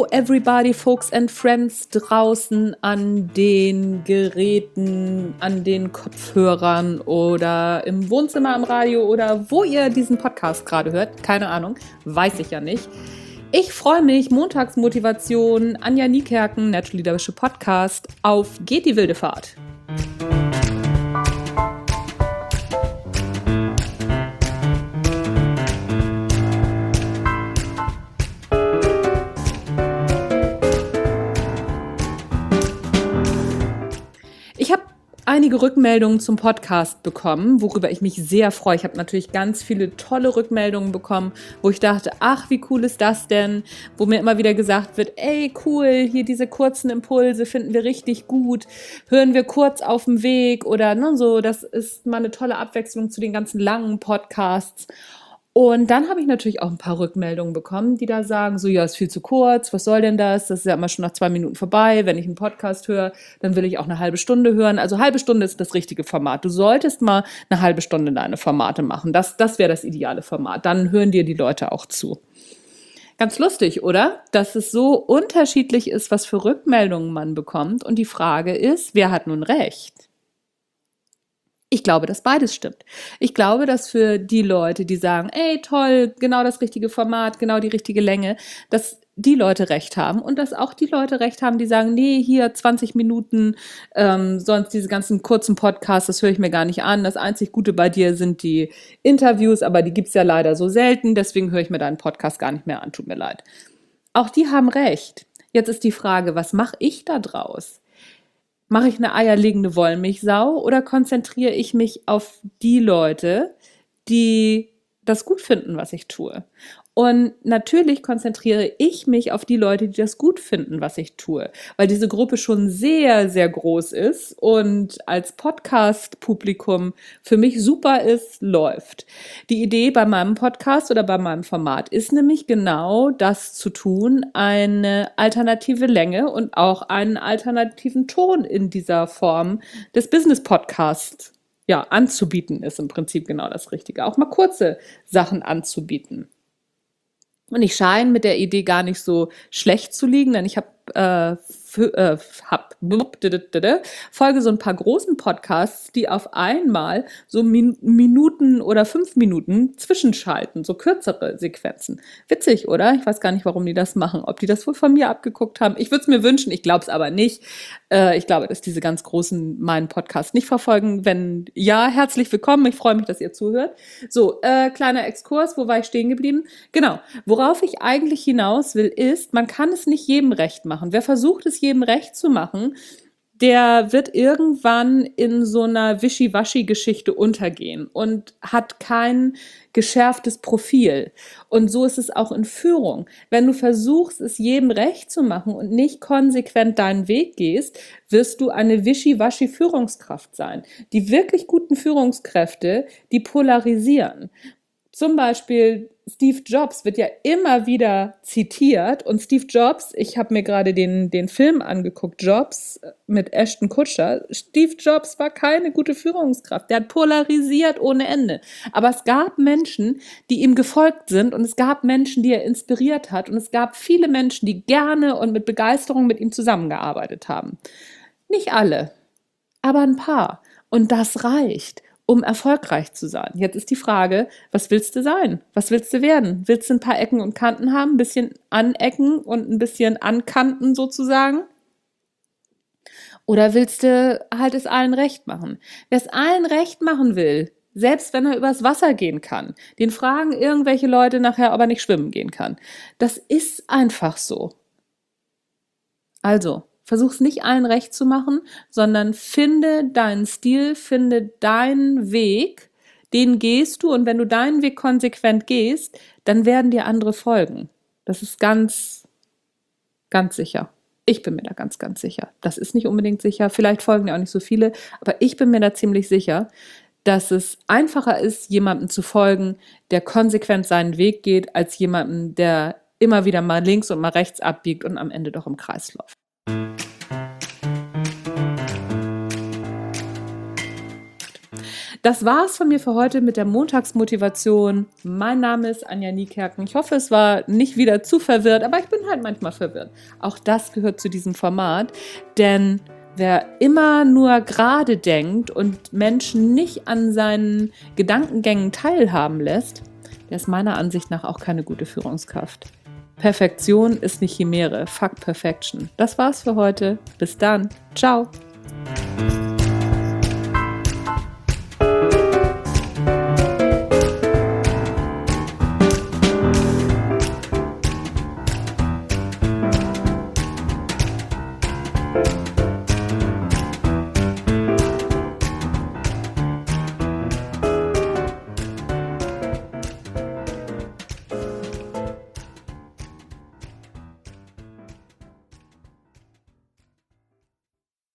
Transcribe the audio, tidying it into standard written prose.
everybody, folks and friends draußen an den Geräten, an den Kopfhörern oder im Wohnzimmer am Radio oder wo ihr diesen Podcast gerade hört. Keine Ahnung, weiß ich ja nicht. Ich freue mich, Montagsmotivation, Anja Niekerken, Natural Leadership Podcast, auf Geht die wilde Fahrt. Ich habe einige Rückmeldungen zum Podcast bekommen, worüber ich mich sehr freue. Ich habe natürlich ganz viele tolle Rückmeldungen bekommen, wo ich dachte, ach, wie cool ist das denn? Wo mir immer wieder gesagt wird, ey, cool, hier diese kurzen Impulse finden wir richtig gut. Hören wir kurz auf dem Weg oder so. Das ist mal eine tolle Abwechslung zu den ganzen langen Podcasts. Und dann habe ich natürlich auch ein paar Rückmeldungen bekommen, die da sagen, so, ja, ist viel zu kurz, was soll denn das? Das ist ja immer schon nach 2 Minuten vorbei. Wenn ich einen Podcast höre, dann will ich auch eine halbe Stunde hören. Also halbe Stunde ist das richtige Format. Du solltest mal eine halbe Stunde deine Formate machen. Das wäre das ideale Format. Dann hören dir die Leute auch zu. Ganz lustig, oder? Dass es so unterschiedlich ist, was für Rückmeldungen man bekommt. Und die Frage ist, wer hat nun recht? Ich glaube, dass beides stimmt. Ich glaube, dass für die Leute, die sagen, ey, toll, genau das richtige Format, genau die richtige Länge, dass die Leute recht haben und dass auch die Leute recht haben, die sagen, nee, hier 20 Minuten, sonst diese ganzen kurzen Podcasts, das höre ich mir gar nicht an. Das einzig Gute bei dir sind die Interviews, aber die gibt's ja leider so selten, deswegen höre ich mir deinen Podcast gar nicht mehr an, tut mir leid. Auch die haben recht. Jetzt ist die Frage, was mache ich da draus? Mache ich eine eierlegende Wollmilchsau oder konzentriere ich mich auf die Leute, die das gut finden, was ich tue? Und natürlich konzentriere ich mich auf die Leute, die das gut finden, was ich tue, weil diese Gruppe schon sehr, sehr groß ist und als Podcast-Publikum für mich super ist, läuft. Die Idee bei meinem Podcast oder bei meinem Format ist nämlich genau das zu tun, eine alternative Länge und auch einen alternativen Ton in dieser Form des Business-Podcasts anzubieten, ist im Prinzip genau das Richtige. Auch mal kurze Sachen anzubieten. Und ich scheine mit der Idee gar nicht so schlecht zu liegen, denn ich folge so ein paar großen Podcasts, die auf einmal so Minuten oder 5 Minuten zwischenschalten, so kürzere Sequenzen. Witzig, oder? Ich weiß gar nicht, warum die das machen. Ob die das wohl von mir abgeguckt haben. Ich würde es mir wünschen, ich glaube es aber nicht. Ich glaube, dass diese ganz Großen meinen Podcast nicht verfolgen. Wenn ja, herzlich willkommen. Ich freue mich, dass ihr zuhört. So, kleiner Exkurs. Wo war ich stehen geblieben? Genau. Worauf ich eigentlich hinaus will, ist, man kann es nicht jedem recht machen. Wer versucht, es jedem recht zu machen, der wird irgendwann in so einer Wischiwaschi-Geschichte untergehen und hat kein geschärftes Profil. Und so ist es auch in Führung. Wenn du versuchst, es jedem recht zu machen und nicht konsequent deinen Weg gehst, wirst du eine Wischiwaschi-Führungskraft sein. Die wirklich guten Führungskräfte, die polarisieren. Zum Beispiel Steve Jobs wird ja immer wieder zitiert und Steve Jobs, ich habe mir gerade den Film angeguckt, Jobs mit Ashton Kutcher. Steve Jobs war keine gute Führungskraft, der hat polarisiert ohne Ende. Aber es gab Menschen, die ihm gefolgt sind und es gab Menschen, die er inspiriert hat und es gab viele Menschen, die gerne und mit Begeisterung mit ihm zusammengearbeitet haben. Nicht alle, aber ein paar. Und das reicht, um erfolgreich zu sein. Jetzt ist die Frage, was willst du sein? Was willst du werden? Willst du ein paar Ecken und Kanten haben, ein bisschen anecken und ein bisschen ankanten sozusagen? Oder willst du halt es allen recht machen? Wer es allen recht machen will, selbst wenn er übers Wasser gehen kann, den fragen irgendwelche Leute nachher, ob er nicht schwimmen gehen kann. Das ist einfach so. Also, versuch's nicht allen recht zu machen, sondern finde deinen Stil, finde deinen Weg, den gehst du und wenn du deinen Weg konsequent gehst, dann werden dir andere folgen. Das ist ganz, ganz sicher. Ich bin mir da ganz, ganz sicher. Das ist nicht unbedingt sicher, vielleicht folgen dir auch nicht so viele, aber ich bin mir da ziemlich sicher, dass es einfacher ist, jemandem zu folgen, der konsequent seinen Weg geht, als jemandem, der immer wieder mal links und mal rechts abbiegt und am Ende doch im Kreis läuft. Das war's von mir für heute mit der Montagsmotivation. Mein Name ist Anja Niekerken. Ich hoffe, es war nicht wieder zu verwirrt, aber ich bin halt manchmal verwirrt. Auch das gehört zu diesem Format, denn wer immer nur gerade denkt und Menschen nicht an seinen Gedankengängen teilhaben lässt, der ist meiner Ansicht nach auch keine gute Führungskraft. Perfektion ist eine Chimäre. Fuck Perfection. Das war's für heute. Bis dann. Ciao.